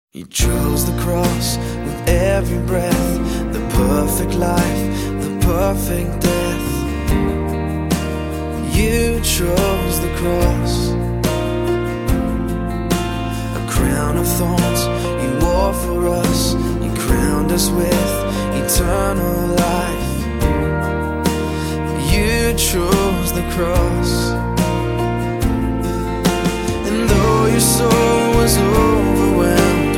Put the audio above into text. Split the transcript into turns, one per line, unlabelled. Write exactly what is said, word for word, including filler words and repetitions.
You chose the cross with every breath, the perfect life, the perfect death. You chose the cross, a crown of thorns you wore for us. You crowned us with eternal life. You chose the cross.